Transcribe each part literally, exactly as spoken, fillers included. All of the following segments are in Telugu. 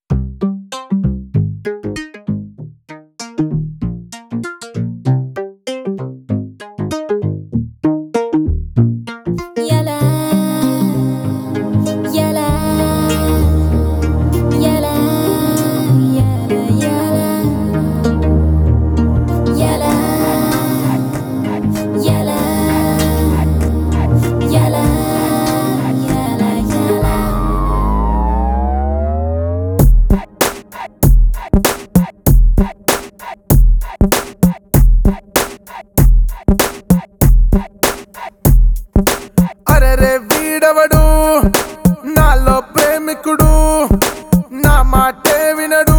అరే వీడవడు నాలో ప్రేమికుడు, నా మాటే వినడు.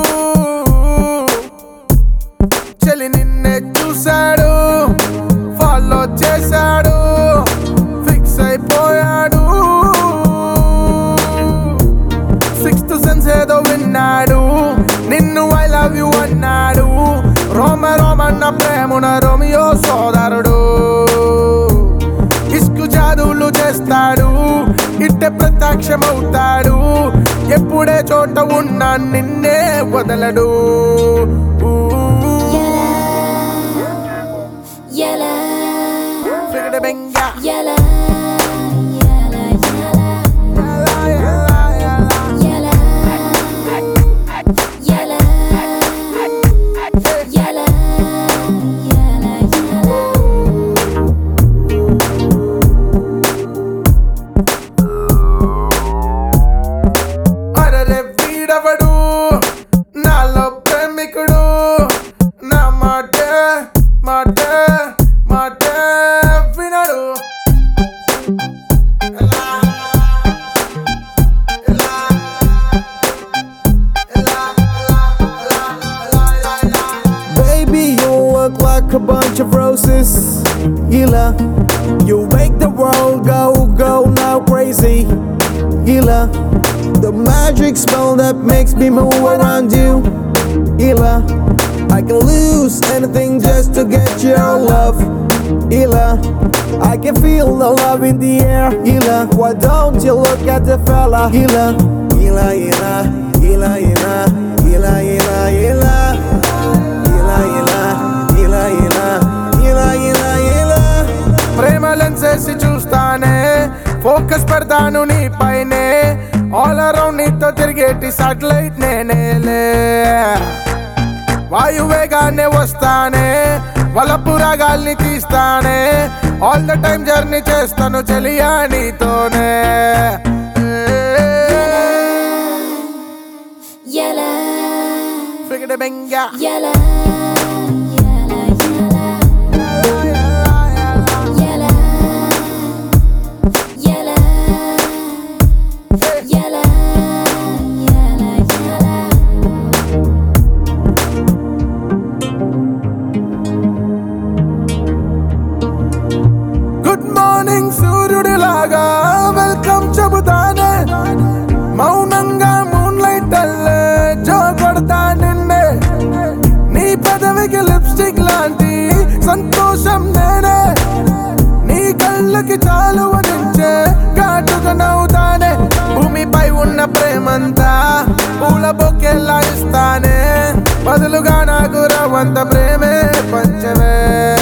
చెలి నిన్నే చూశాడు, ఫాలో చేశాడు, ఫిక్స్ అయిపోయాడు. సిక్స్త్ సెన్స్ ఏదో విన్నాడు, నిన్ను ఐ లవ్ యు అన్నాడు. రోమ రోమన్న ప్రేమున రోమియో సోదరుడు. ఇస్కు జాదులు చేస్తాడు, ఇట్టే ప్రత్యక్షమవుతాడు. ఎప్పుడే చోట ఉన్నా నిన్నే వదలడు. ఫిగడ బెంగ వీడవడు నాలో ప్రేమికుడు, నా మాటే మాటే మాటే వినడు. Baby, you look like a bunch of roses. Ila, you make the world go, go now crazy. Ila, the magic spell that makes me move around you. Ila, I can lose anything just to get your love. Ila, I can feel the love in the air. Ila, why don't you look at the fella? Ila, Ila, Ila, Ila, Ila, Ila, Ila, Ila, Ila, Ila, Ila, Ila, Ila, Ila, Ila. ప్రేమ లెన్సేసి చూస్తానే, ఫోకస్ పెడతాను నీ పైనే. ఆల్ అరౌండ్ నీతో తిరిగేటి సాటిలైట్ నేనేలే. వాయువేగానే వస్తానే, వలపు రాగాల్ని తీస్తానే. ఆల్ ద టైమ్ జర్నీ చేస్తాను చెలియా నీతోనే. ఫిగడ బెంగ గుడ్ మార్నింగ్ సూర్యుడిలాగా వెల్కమ్ చెబుతానే. మౌనంగా మూన్ లైట్ అల్లే జో కొడతా నిన్నే. నీ పదవికి లిప్స్టిక్ లాంటి సంతోషం నేనే. నీ కళ్ళకి చాలువ నుంచే ఘాటుగా నవ్వుతానే. భూమిపై ఉన్న ప్రేమంతా పూల బొకేలా ఇస్తానే. బదులుగా నాకు రవంత ప్రేమే పంచమే.